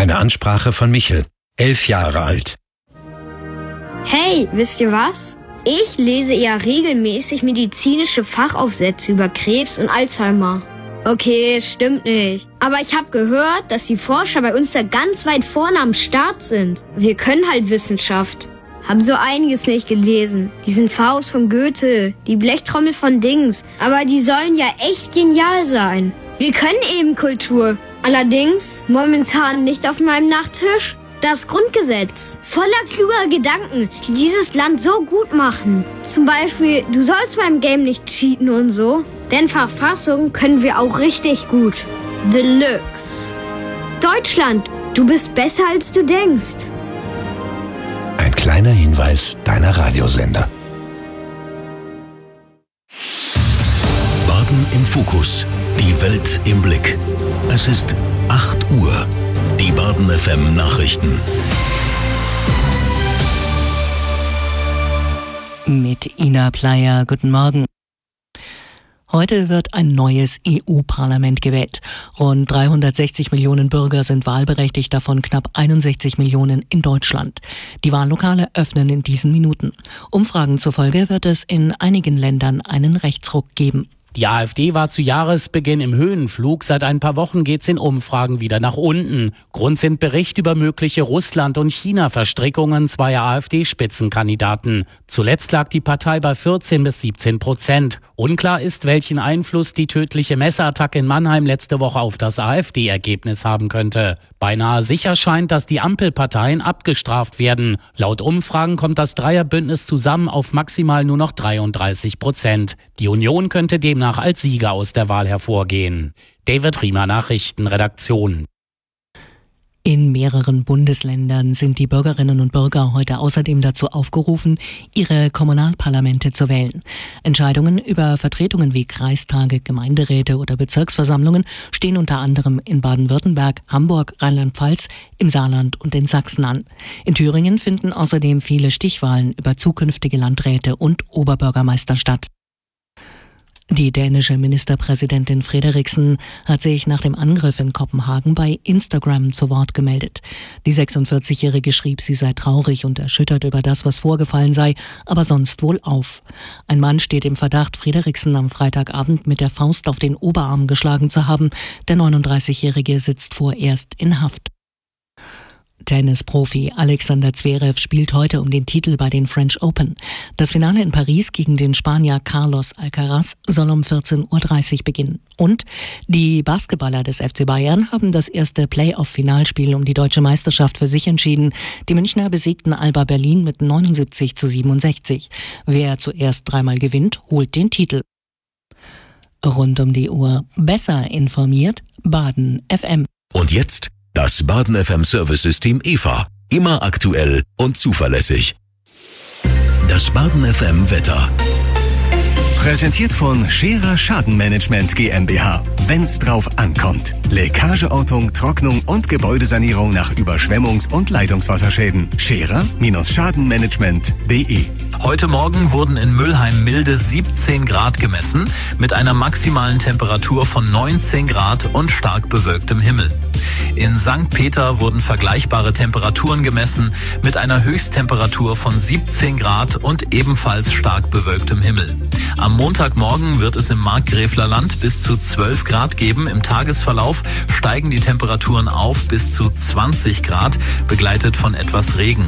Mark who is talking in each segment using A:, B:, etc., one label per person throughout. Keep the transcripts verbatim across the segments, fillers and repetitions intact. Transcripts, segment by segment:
A: Eine Ansprache von Michel, elf Jahre alt.
B: Hey, wisst ihr was? Ich lese ja regelmäßig medizinische Fachaufsätze über Krebs und Alzheimer. Okay, stimmt nicht. Aber ich habe gehört, dass die Forscher bei uns da ganz weit vorne am Start sind. Wir können halt Wissenschaft. Haben so einiges nicht gelesen. Diesen Faust von Goethe, die Blechtrommel von Dings. Aber die sollen ja echt genial sein. Wir können eben Kultur. Allerdings momentan nicht auf meinem Nachttisch. Das Grundgesetz. Voller kluger Gedanken, die dieses Land so gut machen. Zum Beispiel, du sollst beim Game nicht cheaten und so. Denn Verfassung können wir auch richtig gut. Deluxe. Deutschland, du bist besser als du denkst.
A: Ein kleiner Hinweis deiner Radiosender.
C: Baden im Fokus. Die Welt im Blick. Es ist acht Uhr. Die Baden F M Nachrichten.
D: Mit Ina Pleyer, guten Morgen. Heute wird ein neues E U-Parlament gewählt. Rund dreihundertsechzig Millionen Bürger sind wahlberechtigt, davon knapp einundsechzig Millionen in Deutschland. Die Wahllokale öffnen in diesen Minuten. Umfragen zufolge wird es in einigen Ländern einen Rechtsruck geben.
E: Die AfD war zu Jahresbeginn im Höhenflug. Seit ein paar Wochen geht's in Umfragen wieder nach unten. Grund sind Berichte über mögliche Russland- und China-Verstrickungen zweier AfD-Spitzenkandidaten. Zuletzt lag die Partei bei vierzehn bis siebzehn Prozent. Unklar ist, welchen Einfluss die tödliche Messerattacke in Mannheim letzte Woche auf das AfD-Ergebnis haben könnte. Beinahe sicher scheint, dass die Ampelparteien abgestraft werden. Laut Umfragen kommt das Dreierbündnis zusammen auf maximal nur noch dreiunddreißig Prozent. Die Union könnte dem nach als Sieger aus der Wahl hervorgehen. David Riemer, Nachrichtenredaktion.
D: In mehreren Bundesländern sind die Bürgerinnen und Bürger heute außerdem dazu aufgerufen, ihre Kommunalparlamente zu wählen. Entscheidungen über Vertretungen wie Kreistage, Gemeinderäte oder Bezirksversammlungen stehen unter anderem in Baden-Württemberg, Hamburg, Rheinland-Pfalz, im Saarland und in Sachsen an. In Thüringen finden außerdem viele Stichwahlen über zukünftige Landräte und Oberbürgermeister statt. Die dänische Ministerpräsidentin Frederiksen hat sich nach dem Angriff in Kopenhagen bei Instagram zu Wort gemeldet. Die sechsundvierzigjährige schrieb, sie sei traurig und erschüttert über das, was vorgefallen sei, aber sonst wohl auf. Ein Mann steht im Verdacht, Frederiksen am Freitagabend mit der Faust auf den Oberarm geschlagen zu haben. Der neununddreißigjährige sitzt vorerst in Haft. Tennisprofi Alexander Zverev spielt heute um den Titel bei den French Open. Das Finale in Paris gegen den Spanier Carlos Alcaraz soll um vierzehn Uhr dreißig beginnen. Und die Basketballer des F C Bayern haben das erste Playoff-Finalspiel um die deutsche Meisterschaft für sich entschieden. Die Münchner besiegten Alba Berlin mit neunundsiebzig zu siebenundsechzig. Wer zuerst dreimal gewinnt, holt den Titel. Rund um die Uhr besser informiert, Baden F M.
C: Und jetzt das Baden F M Service-System E V A. Immer aktuell und zuverlässig. Das Baden F M Wetter.
F: Präsentiert von Scherer Schadenmanagement GmbH. Wenn's drauf ankommt. Leckageortung, Trocknung und Gebäudesanierung nach Überschwemmungs- und Leitungswasserschäden. Scherer-Schadenmanagement punkt de.
G: Heute Morgen wurden in Mülheim milde siebzehn Grad gemessen, mit einer maximalen Temperatur von neunzehn Grad und stark bewölktem Himmel. In Sankt Peter wurden vergleichbare Temperaturen gemessen, mit einer Höchsttemperatur von siebzehn Grad und ebenfalls stark bewölktem Himmel. Am Montagmorgen wird es im Markgräflerland bis zu zwölf Grad geben. Im Tagesverlauf steigen die Temperaturen auf bis zu zwanzig Grad, begleitet von etwas Regen.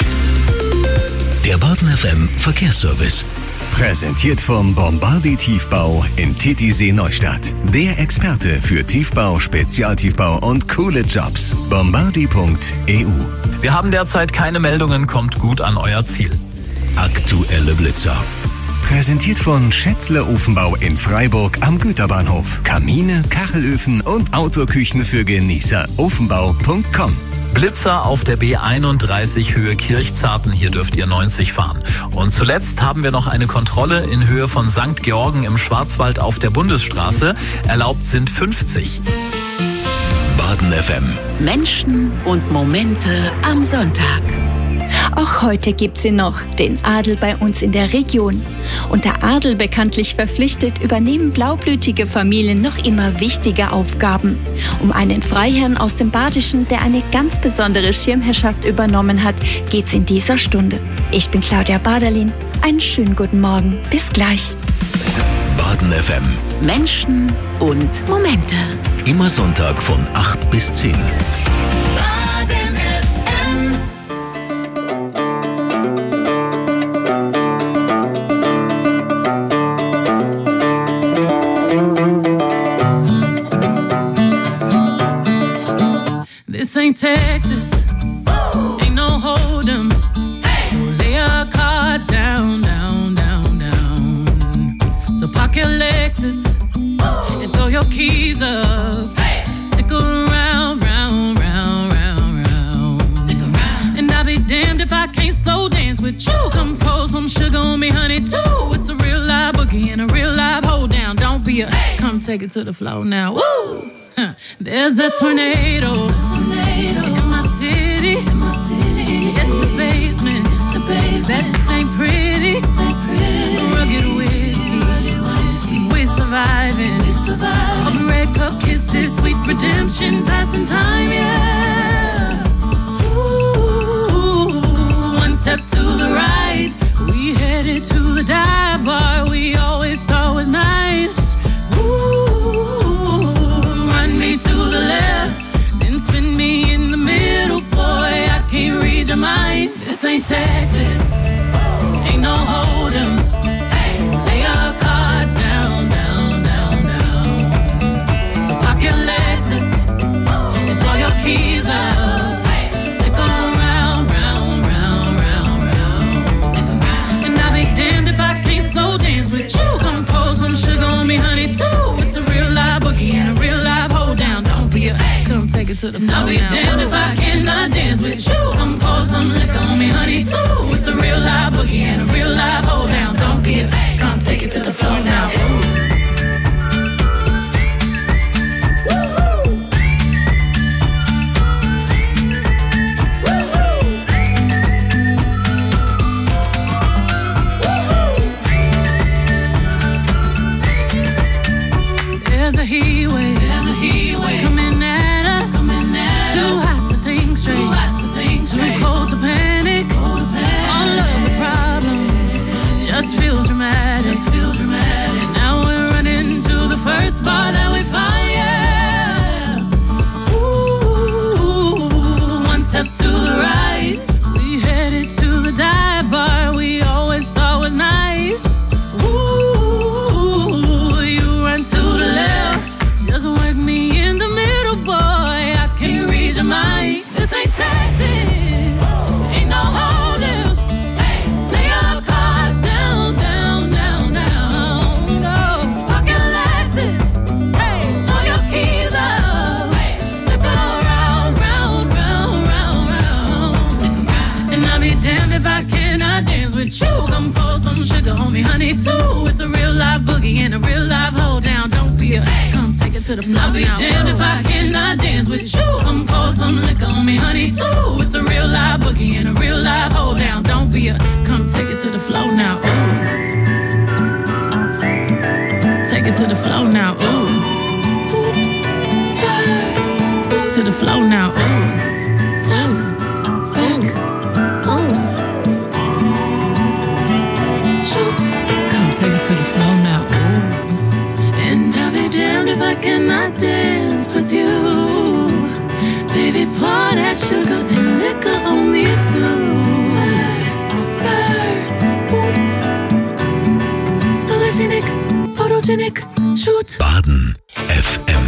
C: Der Baden F M Verkehrsservice.
F: Präsentiert vom Bombardi Tiefbau in Titisee Neustadt. Der Experte für Tiefbau, Spezialtiefbau und coole Jobs. Bombardi punkt e u.
G: Wir haben derzeit keine Meldungen, kommt gut an euer Ziel.
C: Aktuelle Blitzer.
F: Präsentiert von Schätzler Ofenbau in Freiburg am Güterbahnhof. Kamine, Kachelöfen und Autoküchen für Genießer. ofenbau punkt com.
G: Blitzer auf der B einunddreißig Höhe Kirchzarten, hier dürft ihr neunzig fahren. Und zuletzt haben wir noch eine Kontrolle in Höhe von Sankt Georgen im Schwarzwald auf der Bundesstraße. Erlaubt sind fünfzig.
C: Baden F M.
H: Menschen und Momente am Sonntag. Auch heute gibt sie noch, den Adel bei uns in der Region. Und der Adel bekanntlich verpflichtet, übernehmen blaublütige Familien noch immer wichtige Aufgaben. Um einen Freiherrn aus dem Badischen, der eine ganz besondere Schirmherrschaft übernommen hat, geht's in dieser Stunde. Ich bin Claudia Baderlin. Einen schönen guten Morgen. Bis gleich.
C: Baden F M.
H: Menschen und Momente.
C: Immer Sonntag von acht bis zehn.
I: This ain't Texas, ain't no hold'em. So lay your cards down, down, down, down. So park your Lexus and throw your keys up. Stick around, round, round, round, round. Stick around. And I'll be damned if I can't slow dance with you. Come pour some sugar on me, honey, too. It's a real live boogie and a real live hold down. Don't be a, come take it to the floor now. Woo! There's a tornado, tornado in my city, in my city. Get the basement, the basement. That ain't pretty, ain't pretty. Rugged whiskey, rugged whiskey. We're surviving, we're surviving. All the red cup kisses, sweet redemption, passing time, yeah. Ooh, one step to the right, we headed to the dive bar we always thought was nice. Ooh. To the left, then spin me in the middle, boy, I can't read your mind. This ain't Texas, ain't no hold'em. So lay your cards down, down, down, down. So park your Lexus and throw your keys up. Stick around, round, round, round, round. Stick around. And I'll be damned if I can't slow dance with you. Come pour some sugar on me, honey, too. It's a real live boogie and a real live hold down. Come take it to the floor. I'll be now. Damned if I cannot dance with you. Come pour some liquor on me, honey, too. It's a real live boogie and a real live hold down. Don't be a come take it to the floor now. There's a heat wave, there's a heat wave coming at us, coming at too us. Hot to think straight, too hot to think straight, too cold to panic, cold to panic. All of the problems just feel dramatic, just feel dramatic. Now we're running to the first bar that we find, yeah. Ooh, one step to the right, we headed to the dive bar we always thought was nice. Ooh, you run to the left, just work me in the middle, boy, I can't read your mind. This ain't Texas, ain't no hold'em. Lay your cards down, down, down, down. No, so park your Lexus, hey, throw your keys up. Stick around, round, round, round, round. Stick around. And I'll be damned if I cannot dance with you. Come pour some sugar on me, honey, too. It's a real live boogie and a real live hold down. Don't be a come take it to the floor. I'll be damned if I cannot dance with you. Come pour some liquor on me, honey, too. It's a real live boogie and a real live hold down. Don't be a come take it to the floor now. Ooh. Take it to the floor now. Ooh. Oops, Spurs. To the floor now. Ooh. Top, back, oops. Shoot. Come take it to the floor now. Ooh. And I'll be damned if I cannot dance with you. Baby, pour that sugar and liquor on me too. Spurs, boots, sologenic, photogenic, shoot.
C: Baden F M.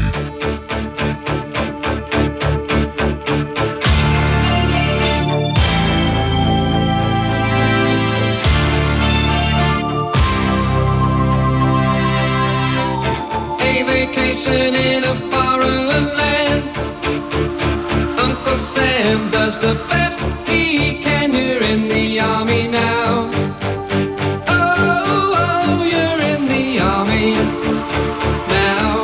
J: Vacation in a foreign land. Uncle Sam does the best he can. You're in the army now. Oh, oh, you're in the army now.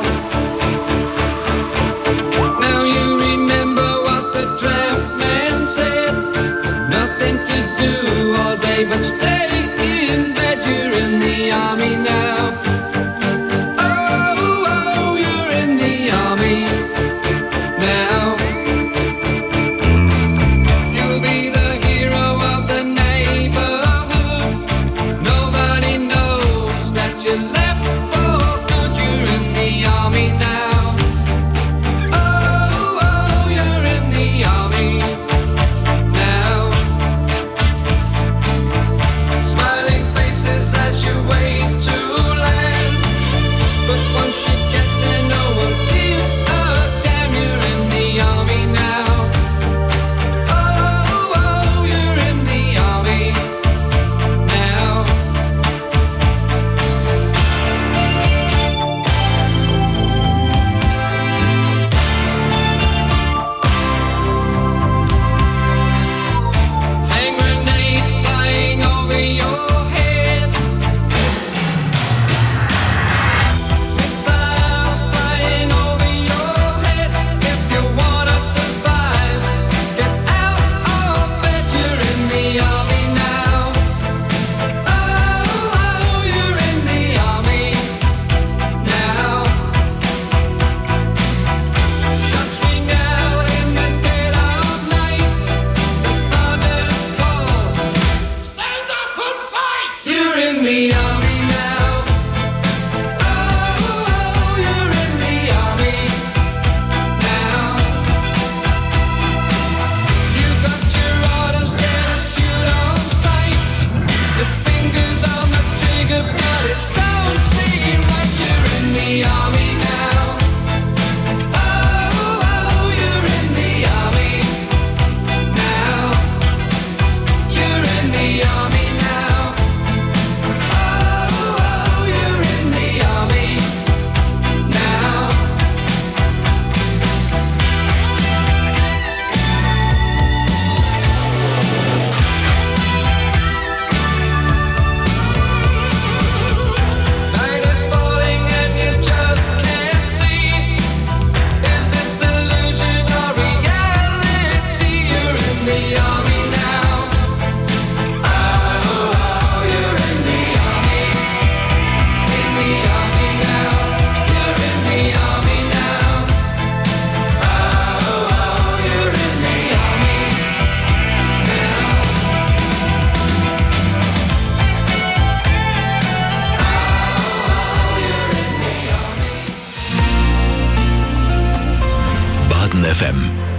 J: Now you remember what the draft man said. Nothing to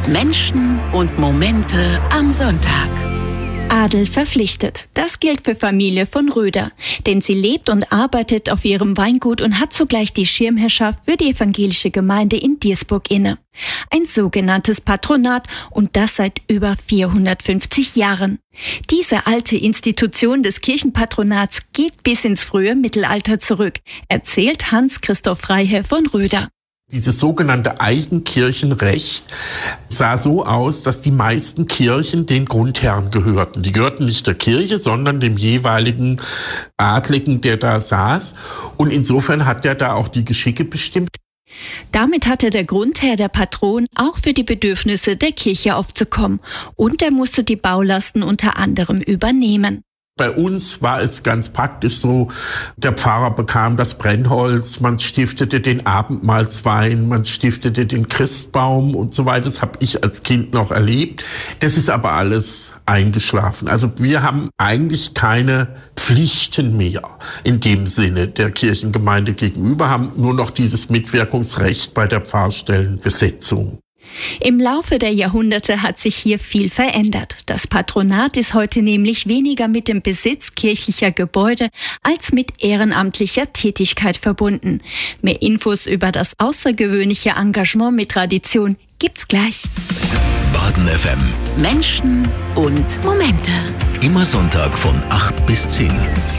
K: Menschen und Momente am Sonntag.
H: Adel verpflichtet. Das gilt für Familie von Röder. Denn sie lebt und arbeitet auf ihrem Weingut und hat zugleich die Schirmherrschaft für die evangelische Gemeinde in Diersburg inne. Ein sogenanntes Patronat und das seit über vierhundertfünfzig Jahren. Diese alte Institution des Kirchenpatronats geht bis ins frühe Mittelalter zurück, erzählt Hans-Christoph Freiherr von Röder.
L: Dieses sogenannte Eigenkirchenrecht sah so aus, dass die meisten Kirchen den Grundherren gehörten. Die gehörten nicht der Kirche, sondern dem jeweiligen Adligen, der da saß. Und insofern hat er da auch die Geschicke bestimmt.
H: Damit hatte der Grundherr, der Patron, auch für die Bedürfnisse der Kirche aufzukommen. Und er musste die Baulasten unter anderem übernehmen.
L: Bei uns war es ganz praktisch so, der Pfarrer bekam das Brennholz, man stiftete den Abendmahlswein, man stiftete den Christbaum und so weiter. Das habe ich als Kind noch erlebt. Das ist aber alles eingeschlafen. Also wir haben eigentlich keine Pflichten mehr in dem Sinne der Kirchengemeinde gegenüber, haben nur noch dieses Mitwirkungsrecht bei der Pfarrstellenbesetzung.
H: Im Laufe der Jahrhunderte hat sich hier viel verändert. Das Patronat ist heute nämlich weniger mit dem Besitz kirchlicher Gebäude als mit ehrenamtlicher Tätigkeit verbunden. Mehr Infos über das außergewöhnliche Engagement mit Tradition gibt's gleich.
C: Baden F M.
K: Menschen und Momente.
C: Immer Sonntag von acht bis zehn.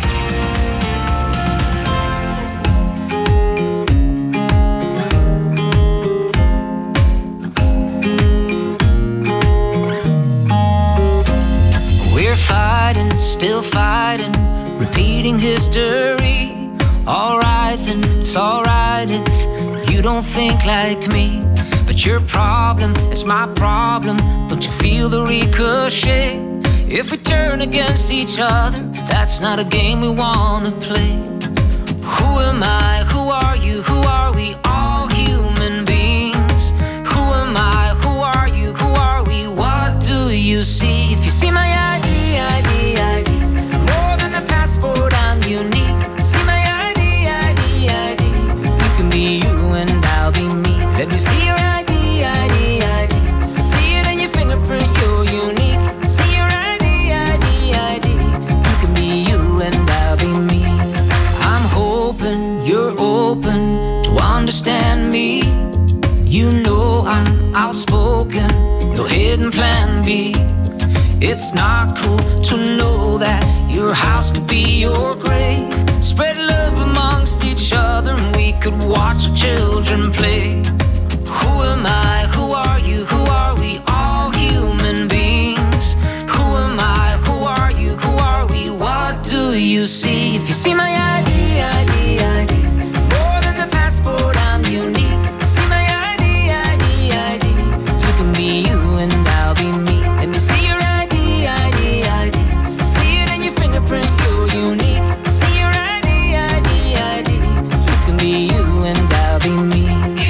M: Still fighting, repeating history. Alright then, it's alright if you don't think like me. But your problem is my problem. Don't you feel the ricochet? If we turn against each other, that's not a game we wanna play. Who am I? Who are you? Who are we? All human beings. Who am I? Who are you? Who are we? What do you see? If you see my I D, I D, I D, more than a passport, I'm unique. See my I D, I D, I D, you can be you and I'll be me. Let me see your I D, I D, I D, see it in your fingerprint, you're unique. See your I D, I D, I D, you can be you and I'll be me. I'm hoping you're open to understand me. You know I'm outspoken, no hidden plan B. It's not cool to know that your house could be your grave. Spread love amongst each other and we could watch our children play. Who am I? Who are you? Who are we? All human beings. Who am I? Who are you? Who are we? What do you see? If you see my I D, I D, I D, more than a passport, I'm unique. See my I D, I D, I D, you can be you and I'll be me. Let me see your I D, I D, I D, see it in your fingerprint, you're unique. See your I D, I D, I D, you can be you and I'll be me.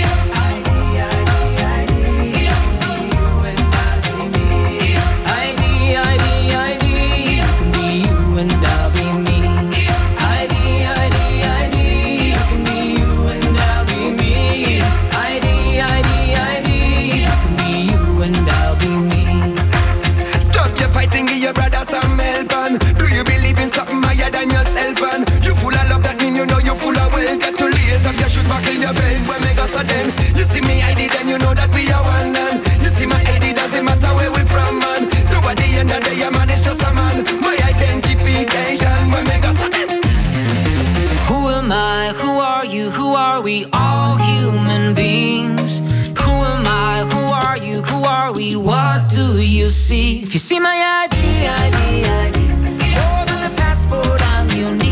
J: Buckle your belt when we go so then. You see me I D, then you know that we are one man. You see my I D, doesn't matter where we from, man. So at the end of the day, a man is just a man. My identification when we go so then.
M: Who am I? Who are you? Who are we? All human beings. Who am I? Who are you? Who are we? What do you see? If you see my I D, I D, I D, more than a passport, I'm unique.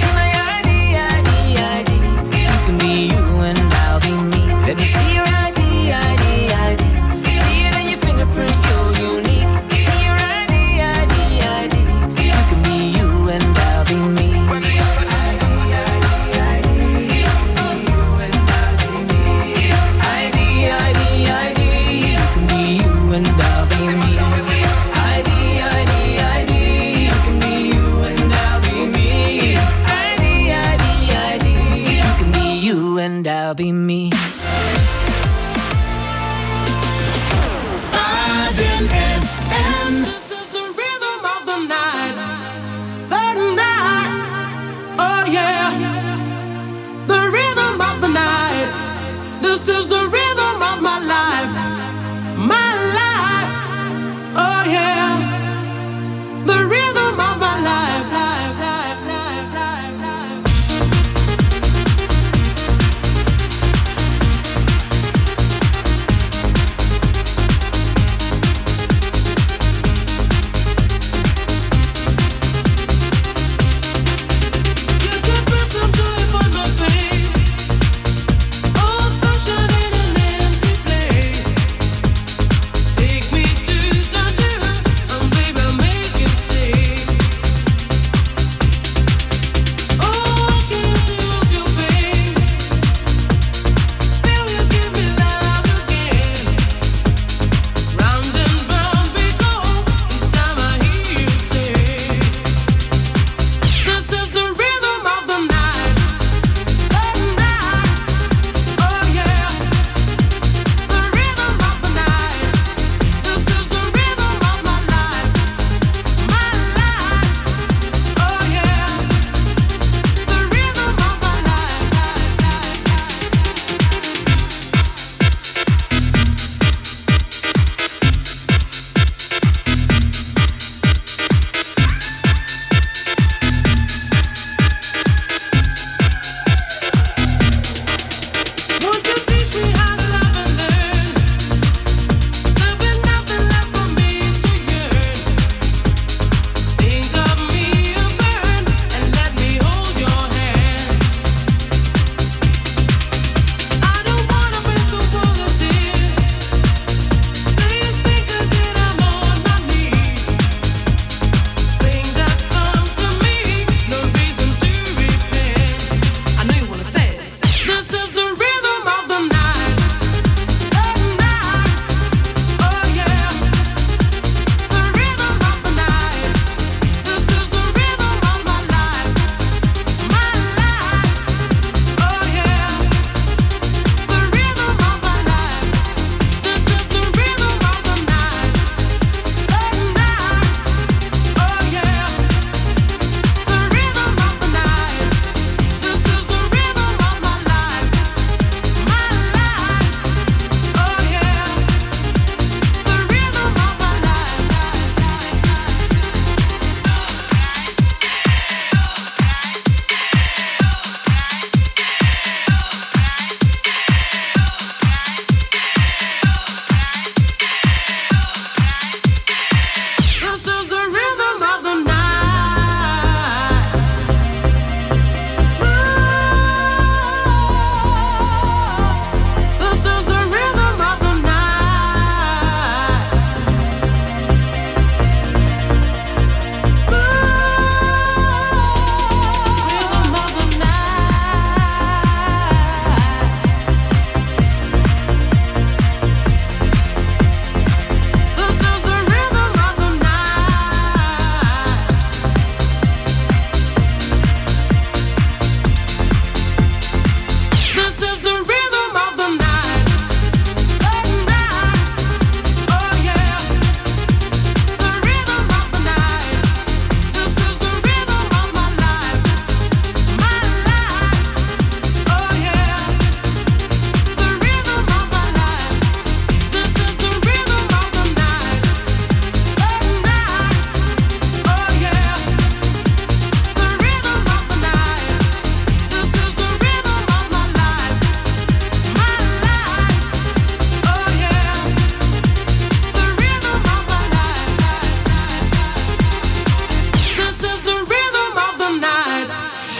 M: Let me see your I D, I D, I D, see it in your fingerprint, you're unique. See your I D, I D, I D, you can be you and I'll be me. I D, I D, I D, you can be you and I'll be me. I D, I D, I D, you can be you and I'll be me. I D, I D, I D,
I: M. This is the rhythm of the night. The night. Oh yeah. The rhythm of the night. This is the rhythm of my life. My life. Oh yeah. The rhythm of my life. Life, life, life, life, life. You can put some joy on my face. Oh, sunshine in an empty place. Take me to danger, and baby, make it stay. Oh, I can feel your pain. Feel you give me love again. Round and round we go. Each time I hear you say, this is the rhythm of the night. The night. Oh yeah. The rhythm of the night. This is the rhythm of my life. My life. Oh yeah. The rhythm of my life. Won't you teach me how to love and learn? There'll be nothing left for me to yearn. Think of me a burn and let me hold your hand. I don't wanna break the wall of tears. Please think again, I'm on my knees. Sing that song to me, no reason to repent. I know you wanna say it. This is the rhythm of the night. The night. Oh yeah. The rhythm of the night. This is the rhythm of my life. My life. Oh yeah. The rhythm of my life. This is the rhythm of the night. The night. Oh yeah. The rhythm of the night. This is the rhythm of my life. My life. Oh yeah. The rhythm of my life. This is the rhythm of the night. This is the rhythm of the night. Rhythm of the night. This is the rhythm of the night. This is the rhythm of the night. The night. Oh yeah. The rhythm of the night. This is the rhythm of my life. My life. Oh yeah. The rhythm of my life. This is the rhythm of the night. The night. Oh yeah. The rhythm of the night. This is the rhythm of my life. My life. Oh yeah. The rhythm of my life. This is the rhythm of the night.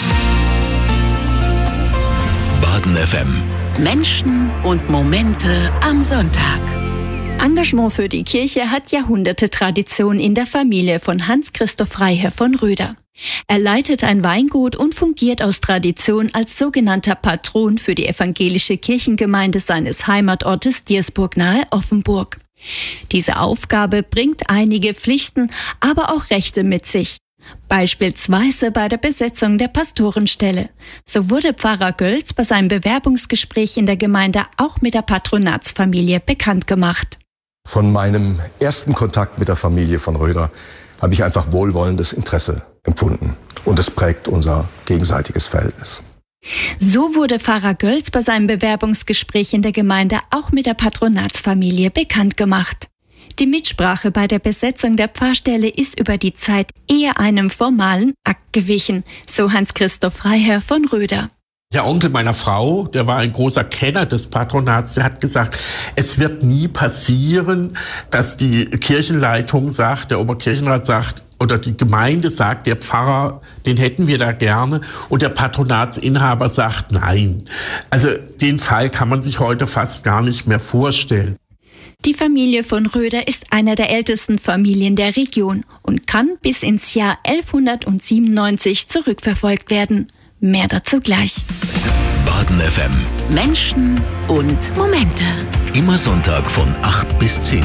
C: Baden F M.
K: Menschen und Momente am Sonntag.
H: Engagement für die Kirche hat Jahrhunderte Tradition in der Familie von Hans-Christoph Freiherr von Röder. Er leitet ein Weingut und fungiert aus Tradition als sogenannter Patron für die evangelische Kirchengemeinde seines Heimatortes Diersburg nahe Offenburg. Diese Aufgabe bringt einige Pflichten, aber auch Rechte mit sich. Beispielsweise bei der Besetzung der Pastorenstelle. So wurde Pfarrer Gölz bei seinem Bewerbungsgespräch in der Gemeinde auch mit der Patronatsfamilie bekannt gemacht.
N: Von meinem ersten Kontakt mit der Familie von Röder habe ich einfach wohlwollendes Interesse empfunden. Und es prägt unser gegenseitiges Verhältnis.
H: So wurde Pfarrer Gölz bei seinem Bewerbungsgespräch in der Gemeinde auch mit der Patronatsfamilie bekannt gemacht. Die Mitsprache bei der Besetzung der Pfarrstelle ist über die Zeit eher einem formalen Akt gewichen, so Hans-Christoph Freiherr von Röder.
L: Der Onkel meiner Frau, der war ein großer Kenner des Patronats, der hat gesagt, es wird nie passieren, dass die Kirchenleitung sagt, der Oberkirchenrat sagt, oder die Gemeinde sagt, der Pfarrer, den hätten wir da gerne, und der Patronatsinhaber sagt nein. Also den Fall kann man sich heute fast gar nicht mehr vorstellen.
H: Die Familie von Röder ist einer der ältesten Familien der Region und kann bis ins Jahr elfhundertsiebenundneunzig zurückverfolgt werden. Mehr dazu gleich.
C: Baden F M.
K: Menschen und Momente.
C: Immer Sonntag von acht bis zehn.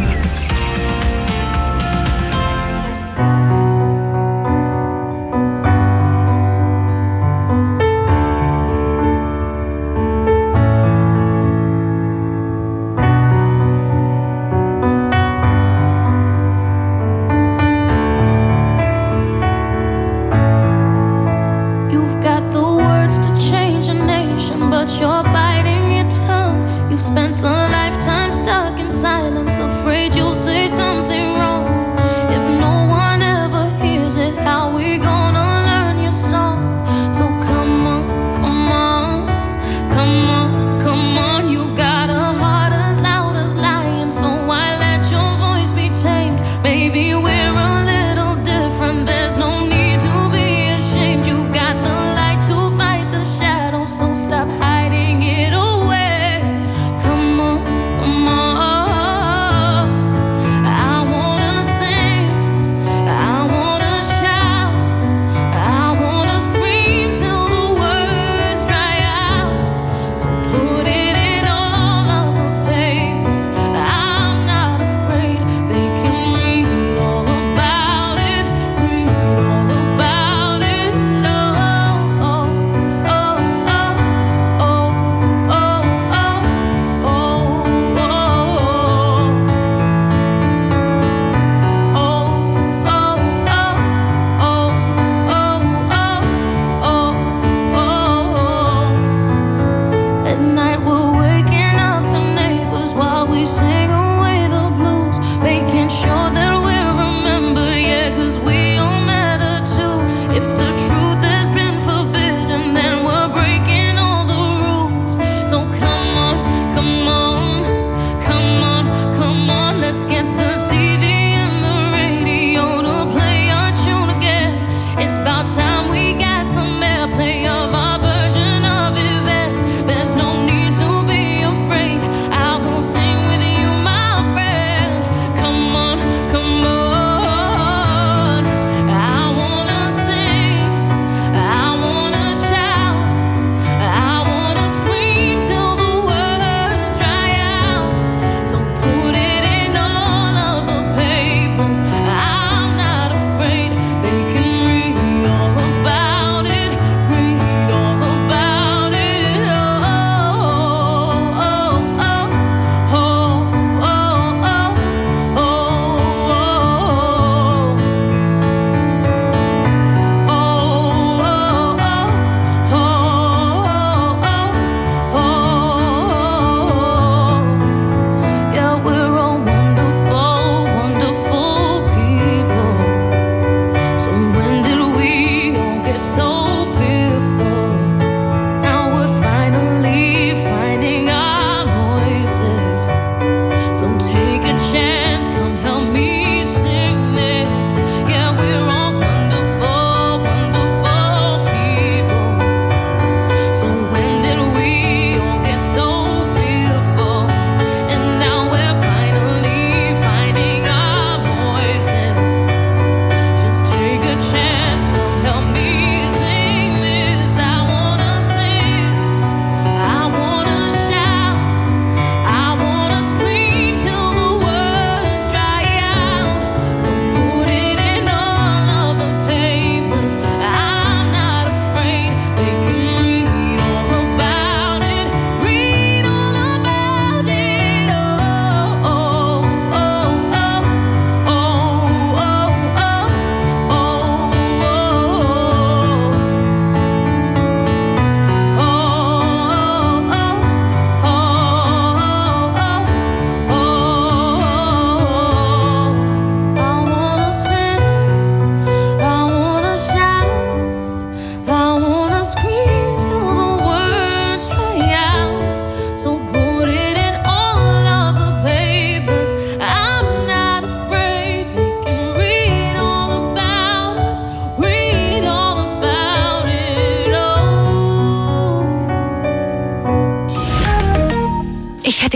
I: Spent a lifetime stuck in silence, afraid you'll say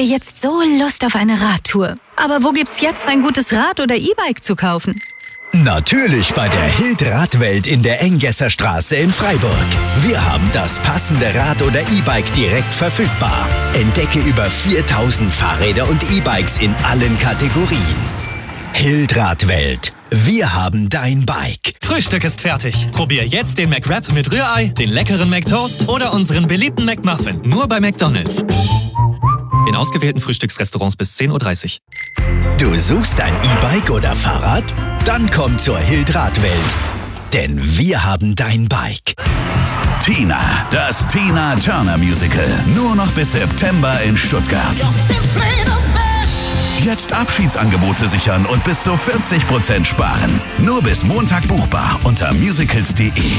O: jetzt so Lust auf eine Radtour. Aber wo gibt's jetzt ein gutes Rad oder E-Bike zu kaufen?
P: Natürlich bei der Hild Radwelt in der Enggesser Straße in Freiburg. Wir haben das passende Rad oder E-Bike direkt verfügbar. Entdecke über viertausend Fahrräder und E-Bikes in allen Kategorien. Hild Radwelt. Wir haben dein Bike.
Q: Frühstück ist fertig. Probier jetzt den McWrap mit Rührei, den leckeren McToast oder unseren beliebten McMuffin. Nur bei McDonald's. In ausgewählten Frühstücksrestaurants bis zehn Uhr dreißig.
P: Du suchst ein E-Bike oder Fahrrad? Dann komm zur Hild Radwelt. Denn wir haben dein Bike.
R: Tina, das Tina Turner Musical. Nur noch bis September in Stuttgart. Jetzt Abschiedsangebote sichern und bis zu vierzig Prozent sparen. Nur bis Montag buchbar unter musicals punkt de.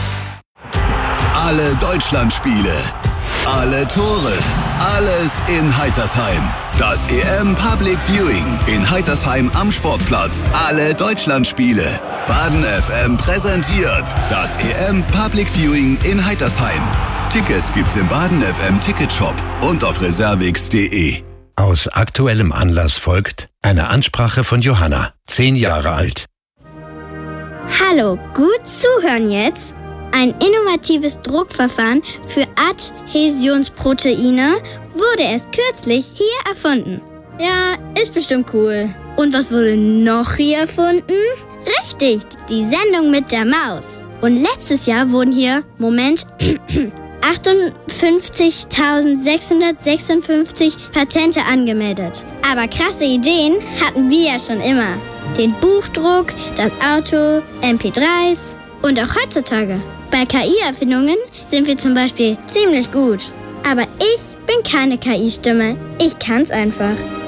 F: Alle Deutschlandspiele, alle Tore, alles in Heitersheim. Das E M Public Viewing in Heitersheim am Sportplatz. Alle Deutschlandspiele. Baden F M präsentiert das E M Public Viewing in Heitersheim. Tickets gibt's im Baden F M Ticketshop und auf reservix punkt de.
A: Aus aktuellem Anlass folgt eine Ansprache von Johanna, zehn Jahre alt.
B: Hallo, gut zuhören jetzt. Ein innovatives Druckverfahren für Adhäsionsproteine wurde erst kürzlich hier erfunden. Ja, ist bestimmt cool. Und was wurde noch hier erfunden? Richtig, die Sendung mit der Maus. Und letztes Jahr wurden hier, Moment, achtundfünfzigtausendsechshundertsechsundfünfzig Patente angemeldet. Aber krasse Ideen hatten wir ja schon immer. Den Buchdruck, das Auto, M P dreis und auch heutzutage. Bei K I-Erfindungen sind wir zum Beispiel ziemlich gut. Aber ich bin keine K I-Stimme. Ich kann's einfach.